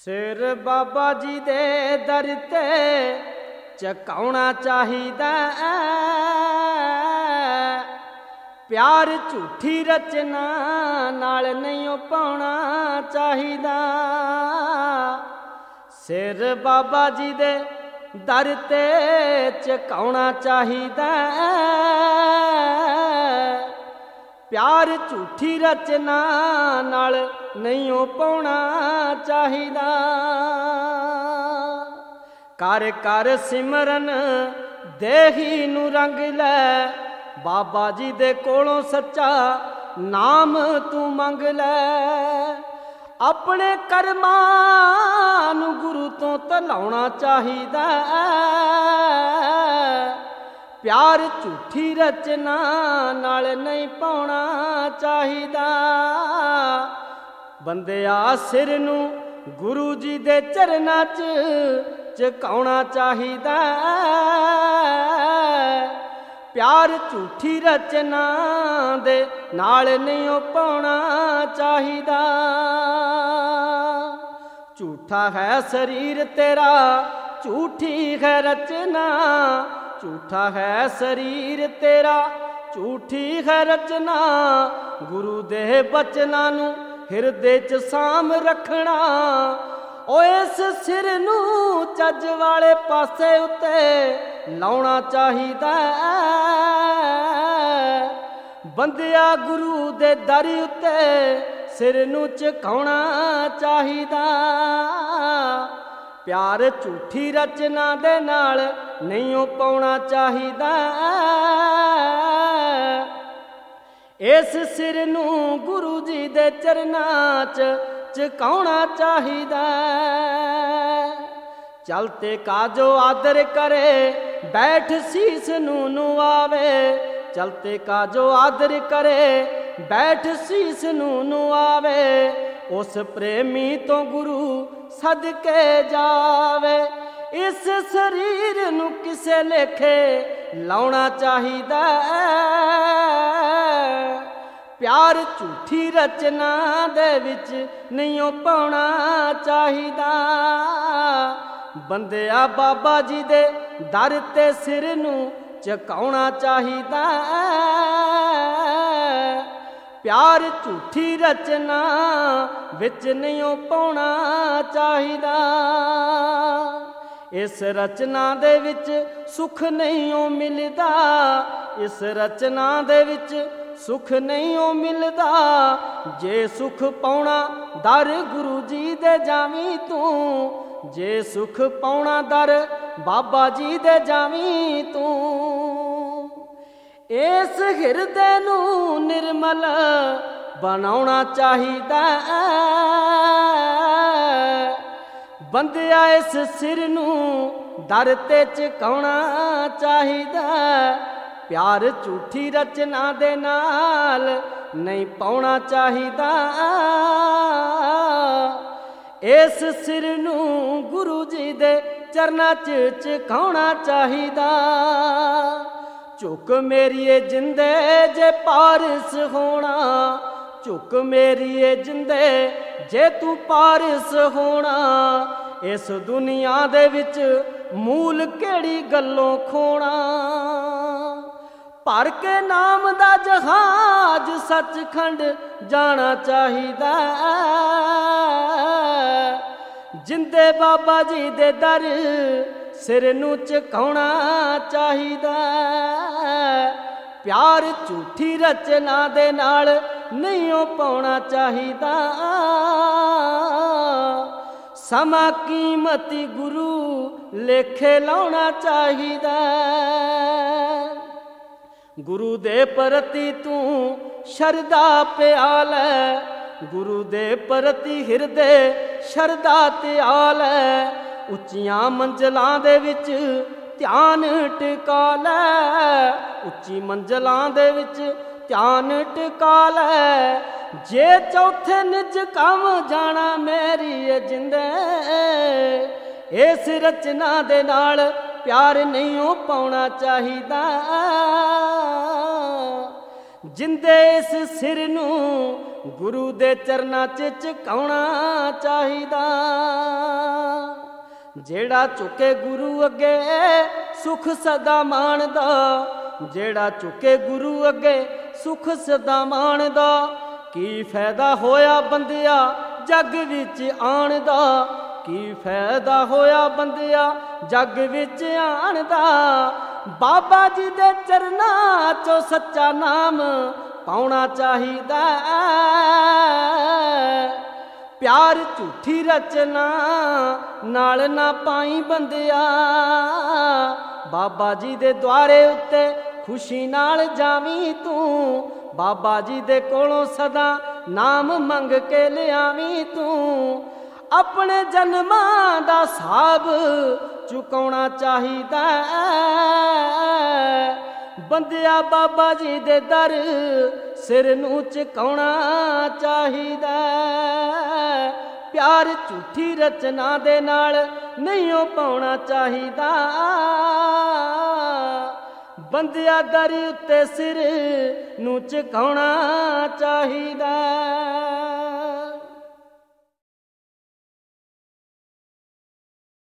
ਸਿਰ ਬਾਬਾ ਜੀ ਦੇ ਦਰ ਤੇ ਝੁਕਾਉਣਾ ਚਾਹੀਦਾ, ਪਿਆਰ ਝੂਠੀ ਰਚਨਾ ਨਾਲ ਨਹੀਂ ਪਾਉਣਾ ਚਾਹੀਦਾ। ਸਿਰ ਬਾਬਾ ਜੀ ਦੇ ਦਰ ਤੇ ਝੁਕਾਉਣਾ ਚਾਹੀਦਾ, ਪਿਆਰ ਝੂਠੀ ਰਚਨਾ ਨਾਲ ਨਹੀਂ ਪਾਉਣਾ ਚਾਹੀਦਾ। ਕਰ ਕਰ ਸਿਮਰਨ ਦੇਹੀ ਨੂੰ ਰੰਗ ਲੈ, ਬਾਬਾ ਜੀ ਦੇ ਕੋਲੋਂ ਸੱਚਾ ਨਾਮ ਤੂੰ ਮੰਗ ਲੈ। ਆਪਣੇ ਕਰਮਾਂ ਨੂੰ ਗੁਰੂ ਤੋਂ ਧਲਾਉਣਾ ਚਾਹੀਦਾ, ਪਿਆਰ ਝੂਠੀ ਰਚਨਾ ਨਾਲ ਨਹੀਂ ਪਾਉਣਾ ਚਾਹੀਦਾ। ਬੰਦਿਆ ਸਿਰ ਨੂੰ ਗੁਰੂ ਜੀ ਦੇ ਚਰਨਾਂ 'ਚ ਝੁਕਾਉਣਾ ਚਾਹੀਦਾ, ਪਿਆਰ ਝੂਠੀ ਰਚਨਾ ਦੇ ਨਾਲ ਨਹੀਂ ਪਾਉਣਾ ਚਾਹੀਦਾ। ਝੂਠਾ ਹੈ ਸਰੀਰ ਤੇਰਾ, ਝੂਠੀ ਹੈ ਰਚਨਾ, ਝੂਠਾ ਹੈ ਸਰੀਰ ਤੇਰਾ, ਝੂਠੀ ਹੈ ਰਚਨਾ। ਗੁਰੂ ਦੇ ਬਚਨਾਂ ਨੂੰ ਹਿਰਦੇ 'ਚ ਸਾਂਭ ਰੱਖਣਾ, ਓ ਇਸ ਸਿਰ ਨੂੰ ਚੱਜ ਵਾਲੇ ਪਾਸੇ ਉੱਤੇ ਲਾਉਣਾ ਚਾਹੀਦਾ। ਬੰਦਿਆ ਗੁਰੂ ਦੇ ਦਰ ਉੱਤੇ ਸਿਰ ਨੂੰ ਝੁਕਾਉਣਾ ਚਾਹੀਦਾ, ਪਿਆਰ ਝੂਠੀ ਰਚਨਾ ਦੇ ਨਾਲ ਨਹੀਂ ਪਾਉਣਾ ਚਾਹੀਦਾ। ਇਸ ਸਿਰ ਨੂੰ ਗੁਰੂ ਜੀ ਦੇ ਚਰਨਾਂ 'ਚ ਝੁਕਾਉਣਾ ਚਾਹੀਦਾ। ਚਲਤੇ ਕਾ ਜੋ ਆਦਰ ਕਰੇ, ਬੈਠ ਸੀਸ ਨੂੰ ਨੁਆਵੇ। ਚਲਤੇ ਕਾ ਜੋ ਆਦਰ ਕਰੇ, ਬੈਠ ਸੀਸ ਨੂੰ ਨੁਆਵੇ। ਉਸ ਪ੍ਰੇਮੀ ਤੋਂ ਗੁਰੂ ਸਦਕੇ ਜਾਵੇ। ਇਸ ਸਰੀਰ ਨੂੰ ਕਿਸੇ ਲੇਖੇ ਲਾਉਣਾ ਚਾਹੀਦਾ, ਪਿਆਰ ਝੂਠੀ ਰਚਨਾ ਦੇ ਵਿੱਚ ਨਹੀਂ ਪਾਉਣਾ ਚਾਹੀਦਾ। ਬੰਦਿਆ ਬਾਬਾ ਜੀ ਦੇ ਦਰ ਤੇ ਸਿਰ ਨੂੰ ਝੁਕਾਉਣਾ ਚਾਹੀਦਾ, ਪਿਆਰ ਝੂਠੀ ਰਚਨਾ ਵਿੱਚ ਨਹੀਂ ਪਾਉਣਾ ਚਾਹੀਦਾ। ਇਸ ਰਚਨਾ ਦੇ ਵਿੱਚ ਸੁਖ ਨਹੀਂ ਮਿਲਦਾ, ਇਸ ਰਚਨਾ ਦੇ ਵਿੱਚ ਸੁਖ ਨਹੀਂ ਮਿਲਦਾ। ਜੇ ਸੁਖ ਪਾਉਣਾ ਦਰ ਗੁਰੂ ਜੀ ਦੇ ਜਾਵੀਂ ਤੂੰ, ਜੇ ਸੁਖ ਪਾਉਣਾ ਦਰ ਬਾਬਾ ਜੀ ਦੇ ਜਾਵੀਂ ਤੂੰ। ਇਸ ਹਿਰਦੇ ਨੂੰ ਨਿਰਮਲ ਬਣਾਉਣਾ ਚਾਹੀਦਾ, ਬੰਦਿਆ ਇਸ ਸਿਰ ਨੂੰ ਦਰ ਤੇ ਝੁਕਾਉਣਾ ਚਾਹੀਦਾ, ਪਿਆਰ ਝੂਠੀ ਰਚਨਾ ਦੇ ਨਾਲ ਨਹੀਂ ਪਾਉਣਾ ਚਾਹੀਦਾ। ਇਸ ਸਿਰ ਨੂੰ ਗੁਰੂ ਜੀ ਦੇ ਚਰਨਾਂ 'ਚ ਝੁਕਾਉਣਾ ਚਾਹੀਦਾ। ਝੁਕ ਮੇਰੀਏ ਜਿੰਦੇ ਜੇ ਪਾਰਸ ਹੋਣਾ, ਝੁਕ ਮੇਰੀਏ ਜਿੰਦੇ ਜੇ ਤੂੰ ਪਾਰਸ ਹੋਣਾ। ਇਸ ਦੁਨੀਆ ਦੇ ਵਿੱਚ ਮੂਲ ਕਿਹੜੀ ਗੱਲੋਂ ਖੋਣਾ। ਭਰ ਕੇ ਨਾਮ ਦਾ ਜਹਾਜ਼ ਸੱਚਖੰਡ ਜਾਣਾ ਚਾਹੀਦਾ, ਜਿੰਦੇ ਬਾਬਾ ਜੀ ਦੇ ਦਰ ਸਿਰ ਨੂੰ ਝੁਕਾਉਣਾ ਚਾਹੀਦਾ। ਪਿਆਰ ਝੂਠੀ ਰਚਨਾ ਦੇ ਨਾਲ ਨਹੀਂ ਪਾਉਣਾ ਚਾਹੀਦਾ। ਸਮਾਂ ਕੀਮਤੀ ਗੁਰੂ ਲੇਖੇ ਲਾਉਣਾ ਚਾਹੀਦਾ। ਗੁਰੂ ਦੇ ਪ੍ਰਤੀ ਤੂੰ ਸ਼ਰਧਾ ਪਿਆ ਲੈ, ਗੁਰੂ ਦੇ ਪ੍ਰਤੀ ਹਿਰਦੇ ਸ਼ਰਧਾ ਧਿਆ ਲੈ। ਉੱਚੀਆਂ ਮੰਜ਼ਲਾਂ ਦੇ ਵਿੱਚ ਧਿਆਨ ਟਿਕਾ ਲੈ, ਉੱਚੀ ਮੰਜ਼ਲਾਂ ਦੇ ਵਿੱਚ ਧਿਆਨ ਟਿਕਾ ਲੈ। ਜੇ ਚੌਥੇ ਨਿਜ ਕੰਮ ਜਾਣਾ ਮੇਰੀ ਜਿੰਦੇ, ਇਸ ਰਚਨਾ ਦੇ ਨਾਲ ਪਿਆਰ ਨਹੀਂ ਪਾਉਣਾ ਚਾਹੀਦਾ। ਜਿੰਦੇ ਇਸ ਸਿਰ ਨੂੰ ਗੁਰੂ ਦੇ ਚਰਨਾਂ 'ਚ ਝੁਕਾਉਣਾ ਚਾਹੀਦਾ। ਜਿਹੜਾ ਝੁਕੇ ਗੁਰੂ ਅੱਗੇ ਸੁਖ ਸਦਾ ਮਾਣਦਾ, ਜਿਹੜਾ ਝੁਕੇ ਗੁਰੂ ਅੱਗੇ ਸੁਖ ਸਦਾ ਮਾਣਦਾ। ਕੀ ਫਾਇਦਾ ਹੋਇਆ ਬੰਦਿਆ ਜੱਗ ਵਿੱਚ ਆਣ ਦਾ, ਕੀ ਫਾਇਦਾ ਹੋਇਆ ਬੰਦਿਆ ਜੱਗ ਵਿੱਚ ਆਣ ਦਾ। ਬਾਬਾ ਜੀ ਦੇ ਚਰਨਾਂ 'ਚੋਂ ਸੱਚਾ ਨਾਮ ਪਾਉਣਾ ਚਾਹੀਦਾ। ਪਿਆਰ ਝੂਠੀ ਰਚਨਾ ਨਾਲ ਨਾ ਪਾਈ ਬੰਦਿਆ, ਬਾਬਾ ਜੀ ਦੇ ਦੁਆਰੇ ਉੱਤੇ ਖੁਸ਼ੀ ਨਾਲ ਜਾਵੀਂ ਤੂੰ। ਬਾਬਾ ਜੀ ਦੇ ਕੋਲੋਂ ਸਦਾ ਨਾਮ ਮੰਗ ਕੇ ਲਿਆਵੀਂ ਤੂੰ। ਆਪਣੇ ਜਨਮਾਂ ਦਾ ਹਿਸਾਬ ਚੁਕਾਉਣਾ ਚਾਹੀਦਾ। ਬੰਦਿਆ ਬਾਬਾ ਜੀ ਦੇ ਦਰ ਸਿਰ ਨੂੰ ਝੁਕਾਉਣਾ ਚਾਹੀਦਾ। ਪਿਆਰ ਝੂਠੀ ਰਚਨਾ ਦੇ ਨਾਲ ਨਹੀਂ ਪਾਉਣਾ ਚਾਹੀਦਾ। ਬੰਦਿਆ ਦਰ ਉੱਤੇ ਸਿਰ ਨੂੰ ਝੁਕਾਉਣਾ ਚਾਹੀਦਾ।